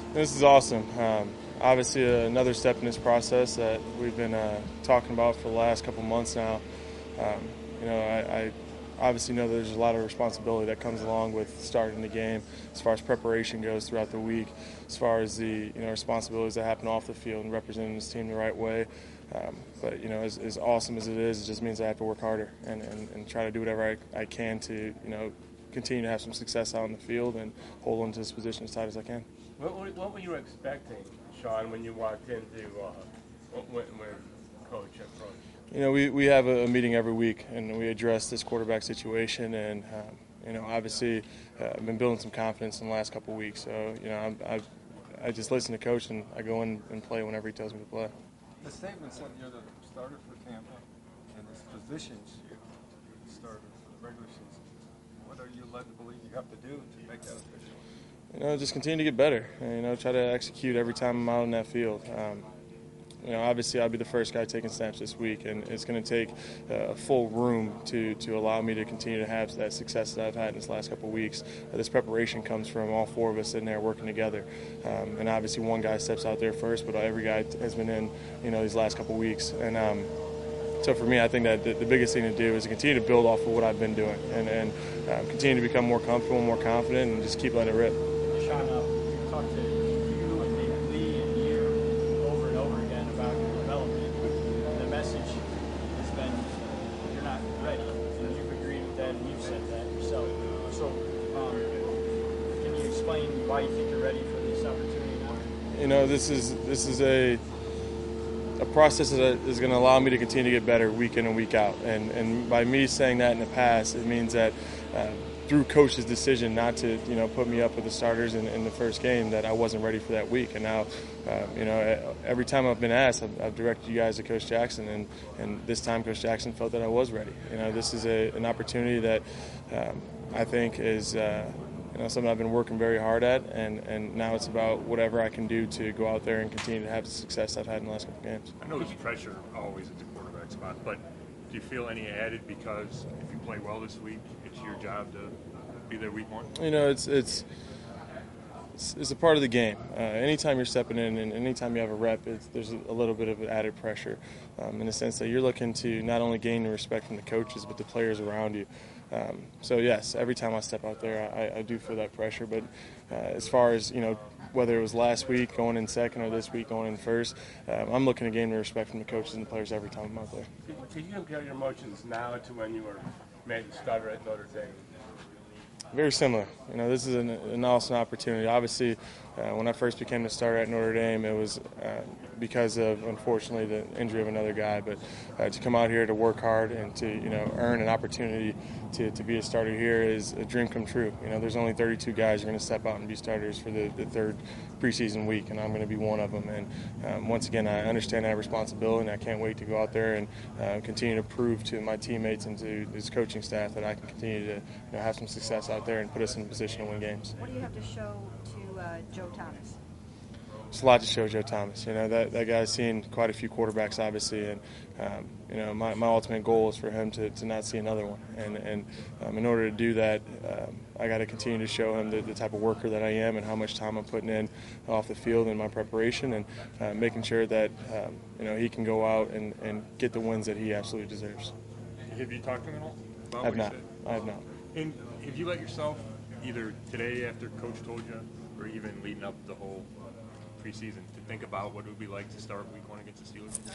This is awesome. Obviously, another step in this process that we've been talking about for the last couple months now. Um, I obviously know there's a lot of responsibility that comes along with starting the game, as far as preparation goes throughout the week, as far as the responsibilities that happen off the field and representing this team the right way. But as awesome as it is, it just means I have to work harder and try to do whatever I can to continue to have some success out in the field and hold on to this position as tight as I can. What were you expecting, Sean, when you walked into when Coach approached? We have a meeting every week, and we address this quarterback situation. And obviously, I've been building some confidence in the last couple of weeks. So I just listen to Coach, and I go in and play whenever he tells me to play. The statement said you're the starter for Tampa, and this positions you the starter for the regular season. What are you led to believe you have to do to make that official? Just continue to get better. Try to execute every time I'm out in that field. Obviously I'll be the first guy taking snaps this week, and it's going to take a full room to allow me to continue to have that success that I've had in this last couple of weeks. This preparation comes from all four of us sitting there working together. And obviously one guy steps out there first, but every guy has been in, these last couple of weeks. And so for me, I think that the biggest thing to do is to continue to build off of what I've been doing and continue to become more comfortable, more confident, and just keep letting it rip. Sean, you talked to you and maybe Lee and you over and over again about your development. The message has been you're not ready, and you've agreed with that, and you've said that yourself. So, can you explain why you think you're ready for this opportunity now? This is a process that is going to allow me to continue to get better week in and week out. And by me saying that in the past, it means that through Coach's decision not to put me up with the starters in the first game, that I wasn't ready for that week. And now every time I've been asked, I've directed you guys to Coach Jackson, and this time Coach Jackson felt that I was ready. This is an opportunity that I think is something I've been working very hard at, and now it's about whatever I can do to go out there and continue to have the success I've had in the last couple of games. I know there's pressure always at the quarterback spot, but do you feel any added because if you play well this week, it's your job to be there week one? It's a part of the game. Anytime you're stepping in and anytime you have a rep, there's a little bit of added pressure in the sense that you're looking to not only gain the respect from the coaches but the players around you. So yes, every time I step out there, I do feel that pressure. But as far as whether it was last week going in second or this week going in first, I'm looking to gain the respect from the coaches and the players every time I'm out there. Can you compare your emotions now to when you were made the starter at Notre Dame? Very similar. This is an awesome opportunity. Obviously, when I first became the starter at Notre Dame, it was because of, unfortunately, the injury of another guy. But to come out here to work hard and to earn an opportunity to be a starter here is a dream come true. There's only 32 guys who are going to step out and be starters for the third preseason week, and I'm going to be one of them. And once again, I understand that responsibility, and I can't wait to go out there and continue to prove to my teammates and to this coaching staff that I can continue to have some success out there and put us in a position to win games. What do you have to show to Joe Thomas? It's a lot to show Joe Thomas. That guy's seen quite a few quarterbacks, obviously, and my ultimate goal is for him to not see another one. And in order to do that, I got to continue to show him the type of worker that I am and how much time I'm putting in off the field in my preparation, and making sure that he can go out and get the wins that he absolutely deserves. Have you talked to him at all about I have what not. he said? I have not. And have you let yourself, either today after Coach told you, or even leading up the whole preseason, to think about what it would be like to start week one against the Steelers?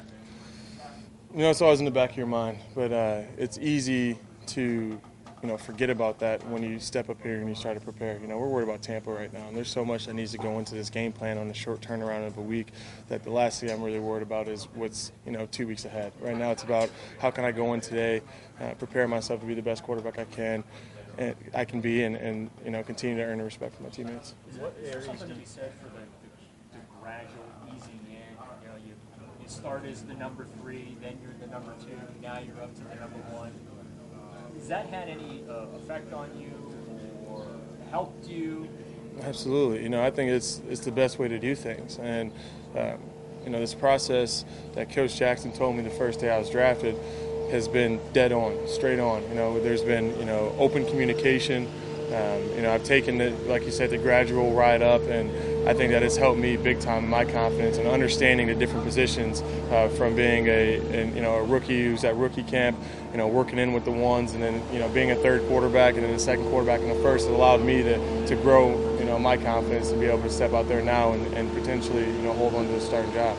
It's always in the back of your mind, but it's easy to forget about that when you step up here and you start to prepare. We're worried about Tampa right now, and there's so much that needs to go into this game plan on the short turnaround of a week that the last thing I'm really worried about is what's 2 weeks ahead. Right now it's about how can I go in today, prepare myself to be the best quarterback I can be, and continue to earn the respect from my teammates. What areas do you said for the gradual easing in? You start as the number 3, then you're the number 2, now you're up to the number 1. Has that had any effect on you or helped you? Absolutely. I think it's the best way to do things. And, this process that Coach Jackson told me the first day I was drafted has been dead on, straight on. There's been, open communication. I've taken, like you said, the gradual ride up, and I think that it's helped me big time in my confidence and understanding the different positions from being a rookie who's at rookie camp, working in with the ones, and then being a third quarterback and then a second quarterback in the first. It allowed me to grow my confidence to be able to step out there now and potentially hold on to the starting job.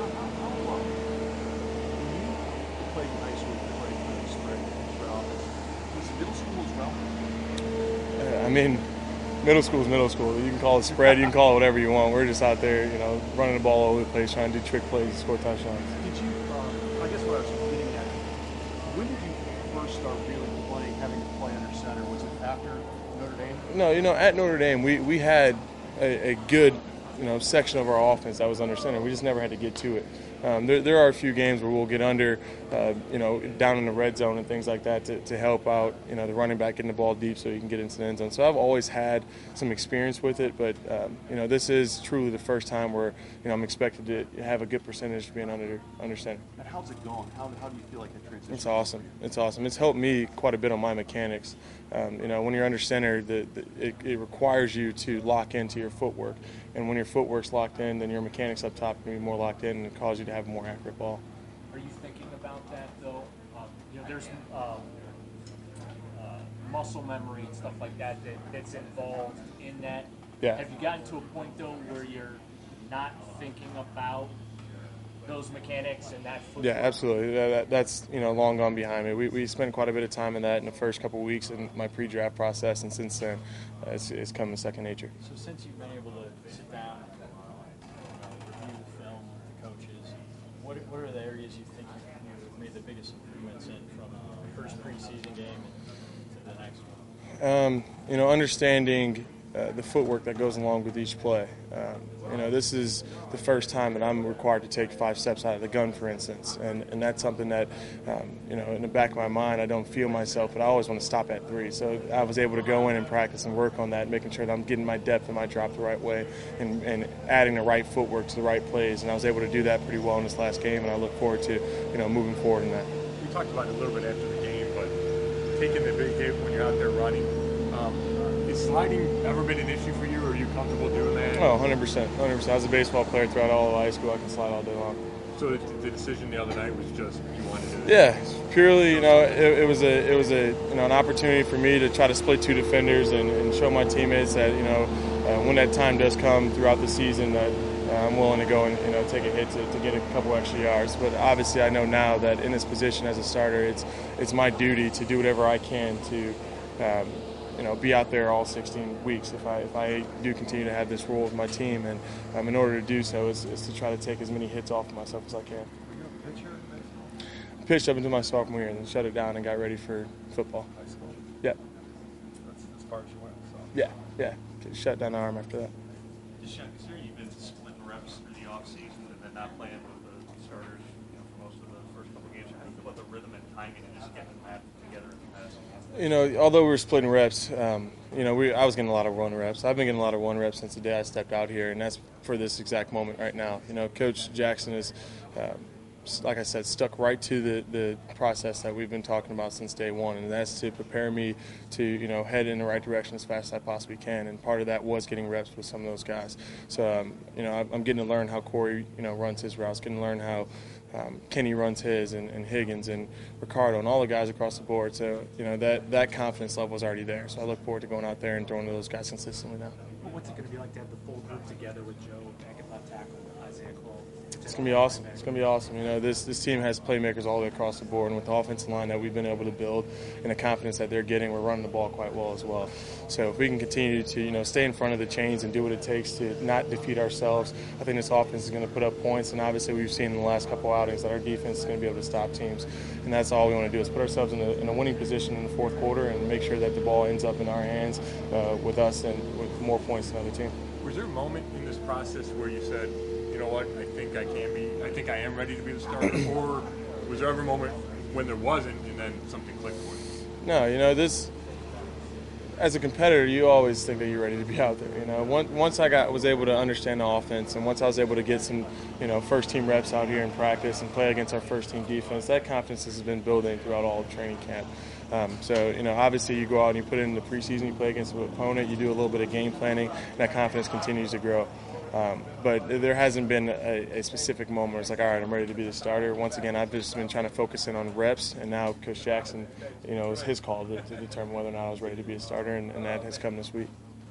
I mean, middle school is middle school. You can call it spread, you can call it whatever you want. We're just out there, running the ball all over the place, trying to do trick plays and score touchdowns. Did you, I guess what I was getting at, when did you first start really playing, having to play under center? Was it after Notre Dame? No, at Notre Dame, we had a good, section of our offense that was under center. We just never had to get to it. There are a few games where we'll get under, down in the red zone and things like that to help out, the running back getting the ball deep so you can get into the end zone. So I've always had some experience with it, but, this is truly the first time where, I'm expected to have a good percentage being under center. And how's it going? How do you feel like that transition? It's awesome. It's awesome. It's helped me quite a bit on my mechanics. When you're under center, it requires you to lock into your footwork. And when your footwork's locked in, then your mechanics up top can be more locked in and cause you to have a more accurate ball. Are you thinking about that, though? There's muscle memory and stuff like that's involved in that. Yeah. Have you gotten to a point, though, where you're not thinking about those mechanics and that footwork? Yeah, absolutely. That's long gone behind me. We spent quite a bit of time in that in the first couple of weeks in my pre-draft process, and since then, it's come to second nature. So since you've been able to sit down and review the film with the coaches, what are the areas you think you've made the biggest improvements in from the first preseason game to the next one? Understanding the footwork that goes along with each play. This is the first time that I'm required to take 5 steps out of the gun, for instance, and that's something that, in the back of my mind, I don't feel myself, but I always want to stop at 3. So I was able to go in and practice and work on that, making sure that I'm getting my depth and my drop the right way and adding the right footwork to the right plays, and I was able to do that pretty well in this last game, and I look forward to, moving forward in that. We talked about it a little bit after the game, but taking the big hit when you're out there running, is sliding ever been an issue for you, or are you comfortable doing that? Oh, 100%. 100%. I was a baseball player throughout all of high school. I can slide all day long. So the decision the other night was just you wanted to. Yeah, purely, it was an opportunity for me to try to split 2 defenders and show my teammates that, when that time does come throughout the season, that I'm willing to go and take a hit to get a couple extra yards. But obviously, I know now that in this position as a starter, it's my duty to do whatever I can to. Be out there all 16 weeks if I do continue to have this role with my team, and in order to do so is to try to take as many hits off of myself as I can. Were you a pitcher in baseball? I pitched up until my sophomore year and then shut it down and got ready for football. High school? Yeah. That's as far as you went, so. Yeah. Shut down the arm after that. Just considering you've been splitting reps through the offseason and then not playing with the starters for most of the first couple of games, how do you feel about the rhythm and timing and just getting that together in the past? Although we were splitting reps, I was getting a lot of 1 reps. I've been getting a lot of 1 reps since the day I stepped out here, and that's for this exact moment right now. Coach Jackson is, like I said, stuck right to the process that we've been talking about since day one, and that's to prepare me to, head in the right direction as fast as I possibly can. And part of that was getting reps with some of those guys. So, I'm getting to learn how Corey, runs his routes, getting to learn how Kenny runs his, and Higgins and Ricardo and all the guys across the board. So, that confidence level was already there. So I look forward to going out there and throwing to those guys consistently now. What's it going to be like to have the full group together with Joe back at left tackle, Isaiah Cole? It's going to be awesome. It's going to be awesome. This team has playmakers all the way across the board, and with the offensive line that we've been able to build and the confidence that they're getting, we're running the ball quite well as well. So if we can continue to, stay in front of the chains and do what it takes to not defeat ourselves, I think this offense is going to put up points. And obviously we've seen in the last couple outings that our defense is going to be able to stop teams. And that's all we want to do is put ourselves in a winning position in the fourth quarter and make sure that the ball ends up in our hands with us and with more points than the other team. Was there a moment in this process where you said, you know what, I think I am ready to be the starter, or was there ever a moment when there wasn't and then something clicked for you? No, this, as a competitor, you always think that you're ready to be out there. Once I was able to understand the offense, and once I was able to get some, first team reps out here in practice and play against our first team defense, that confidence has been building throughout all of training camp. So, obviously you go out and you put it in the preseason, you play against an opponent, you do a little bit of game planning, and that confidence continues to grow. But there hasn't been a specific moment where it's like, all right, I'm ready to be the starter. Once again, I've just been trying to focus in on reps, and now Coach Jackson, it was his call to determine whether or not I was ready to be a starter, and that has come this week.